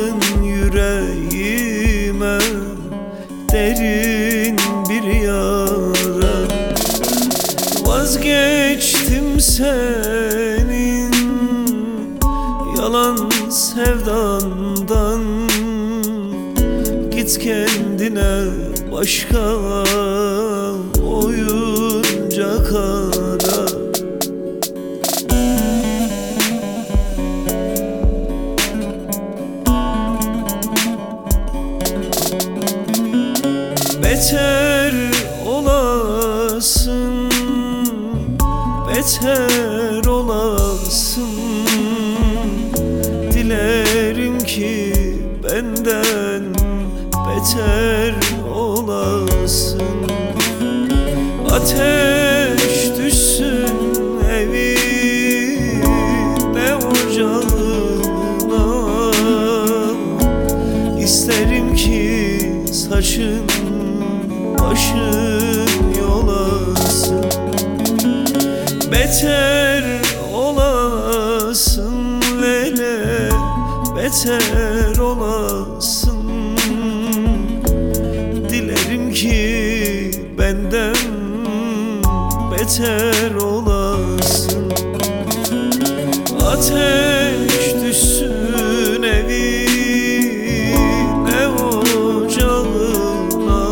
açtın yüreğime derin bir yara. Vazgeçtim senin yalan sevdandan. Git kendine başka oyuncak ara. Beter olasın, beter olasın. Dilerim ki benden beter olasın. Ateş düşsün evine ocağına. İsterim ki saçın başın yolasın. Beter olasın lele, beter olasın. Dilerim ki benden beter olasın. Ateş düşsün evine ocağına.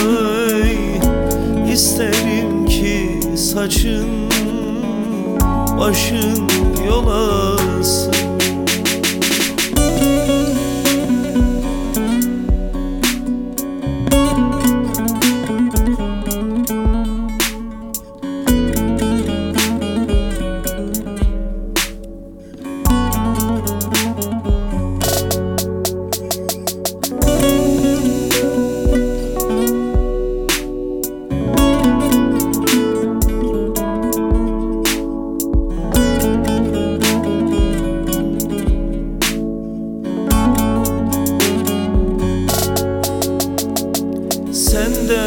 İsterim ki saçın başın yolasın. Sende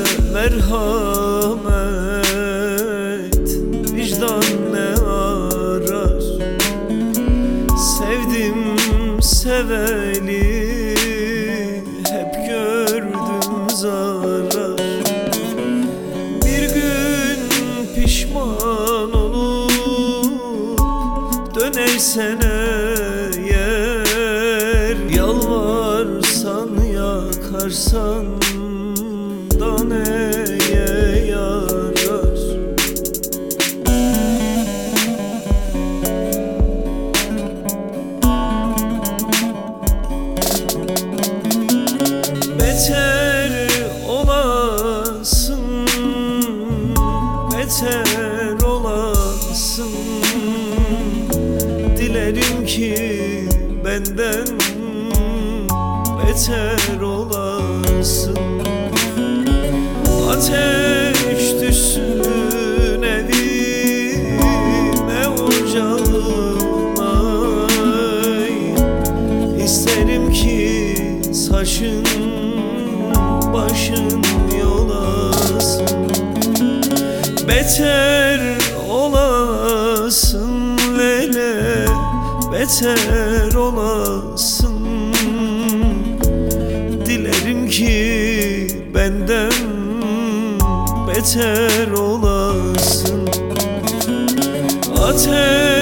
merhamet, vicdan ne arar? Sevdim seveli, hep gördüm zarar. Bir gün pişman olup dönersen eğer, yalvarsan yakarsan da neye yarar? Beter olasın, beter olasın. Dilerim ki benden beter olasın. Ateş düşsün evine ocağına. İsterim ki saçın başın yolasın. Beter olasın lele, beter olasın. Dilerim ki benden beter olasın. Ateş